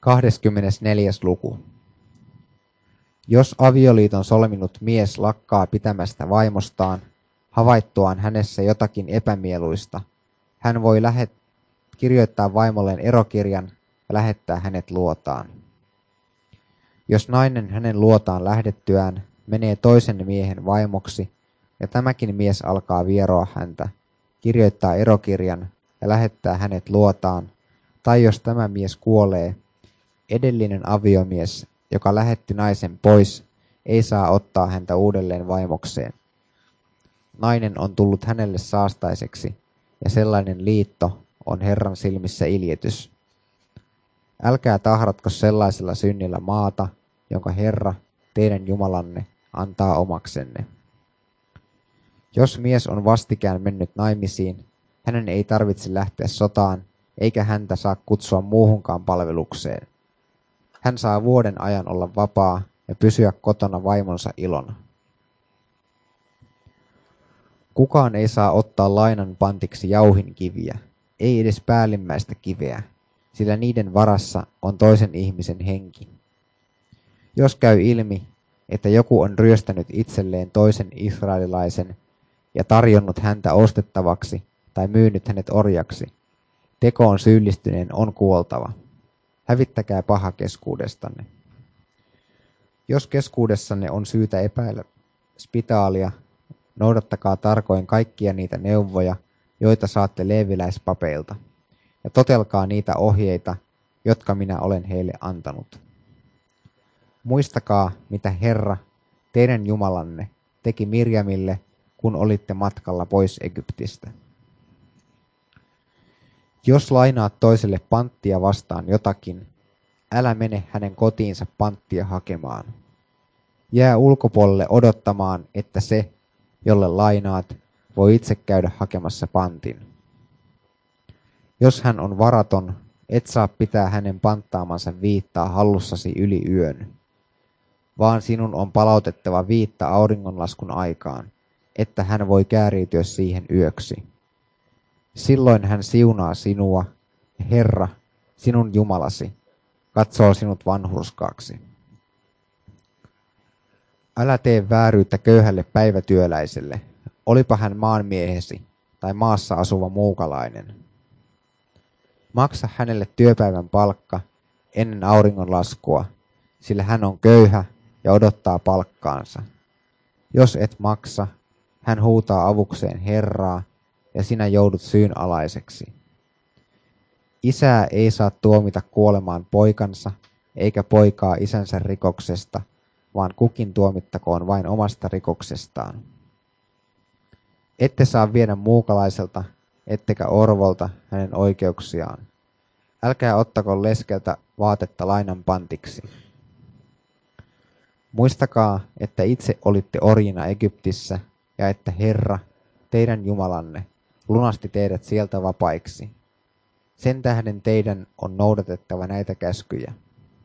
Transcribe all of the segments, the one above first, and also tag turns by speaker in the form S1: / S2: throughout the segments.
S1: 24. luku. Jos avioliiton solminut mies lakkaa pitämästä vaimostaan, havaittuaan hänessä jotakin epämieluista, hän voi kirjoittaa vaimolleen erokirjan ja lähettää hänet luotaan. Jos nainen hänen luotaan lähdettyään menee toisen miehen vaimoksi ja tämäkin mies alkaa vieroa häntä, kirjoittaa erokirjan ja lähettää hänet luotaan, tai jos tämä mies kuolee, edellinen aviomies, joka lähetti naisen pois, ei saa ottaa häntä uudelleen vaimokseen. Nainen on tullut hänelle saastaiseksi, ja sellainen liitto on Herran silmissä iljetys. Älkää tahratko sellaisella synnillä maata, jonka Herra, teidän Jumalanne, antaa omaksenne. Jos mies on vastikään mennyt naimisiin, hänen ei tarvitse lähteä sotaan, eikä häntä saa kutsua muuhunkaan palvelukseen. Hän saa vuoden ajan olla vapaa ja pysyä kotona vaimonsa ilona. Kukaan ei saa ottaa lainan pantiksi jauhinkiviä, ei edes päällimmäistä kiveä, sillä niiden varassa on toisen ihmisen henki. Jos käy ilmi, että joku on ryöstänyt itselleen toisen israelilaisen ja tarjonnut häntä ostettavaksi tai myynyt hänet orjaksi, tekoon syyllistyneen on kuoltava. Hävittäkää paha keskuudestanne. Jos keskuudessanne on syytä epäillä spitaalia, noudattakaa tarkoin kaikkia niitä neuvoja, joita saatte leeviläispapeilta, ja totelkaa niitä ohjeita, jotka minä olen heille antanut. Muistakaa, mitä Herra, teidän Jumalanne, teki Mirjamille, kun olitte matkalla pois Egyptistä. Jos lainaat toiselle panttia vastaan jotakin, älä mene hänen kotiinsa panttia hakemaan. Jää ulkopuolelle odottamaan, että se, jolle lainaat, voi itse käydä hakemassa pantin. Jos hän on varaton, et saa pitää hänen panttaamansa viittaa hallussasi yli yön, vaan sinun on palautettava viitta auringonlaskun aikaan, että hän voi kääriytyä siihen yöksi. Silloin hän siunaa sinua, ja Herra, sinun Jumalasi, katsoo sinut vanhurskaaksi. Älä tee vääryyttä köyhälle päivätyöläiselle, olipa hän maanmiehesi tai maassa asuva muukalainen. Maksa hänelle työpäivän palkka ennen auringonlaskua, sillä hän on köyhä ja odottaa palkkaansa. Jos et maksa, hän huutaa avukseen Herraa, ja sinä joudut syynalaiseksi. Isää ei saa tuomita kuolemaan poikansa, eikä poikaa isänsä rikoksesta, vaan kukin tuomittakoon vain omasta rikoksestaan. Ette saa viedä muukalaiselta, ettekä orvolta hänen oikeuksiaan. Älkää ottako leskeltä vaatetta lainan pantiksi. Muistakaa, että itse olitte orjina Egyptissä, ja että Herra, teidän Jumalanne, lunasti teidät sieltä vapaiksi. Sen tähden teidän on noudatettava näitä käskyjä.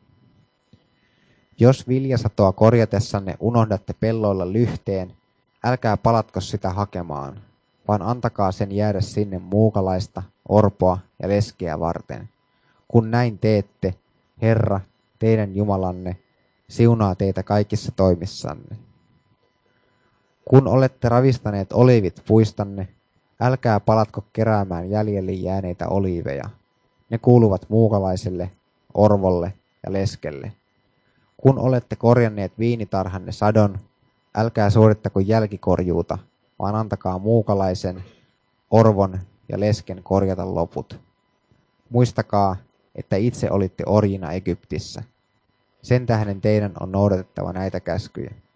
S1: Jos viljasatoa korjatessanne unohdatte pelloilla lyhteen, älkää palatko sitä hakemaan, vaan antakaa sen jäädä sinne muukalaista, orpoa ja leskeä varten. Kun näin teette, Herra, teidän Jumalanne, siunaa teitä kaikissa toimissanne. Kun olette ravistaneet oliivit puistanne, älkää palatko keräämään jäljelle jääneitä oliiveja. Ne kuuluvat muukalaiselle, orvolle ja leskelle. Kun olette korjanneet viinitarhanne sadon, älkää suorittako jälkikorjuuta, vaan antakaa muukalaisen, orvon ja lesken korjata loput. Muistakaa, että itse olitte orjina Egyptissä. Sen tähden teidän on noudatettava näitä käskyjä.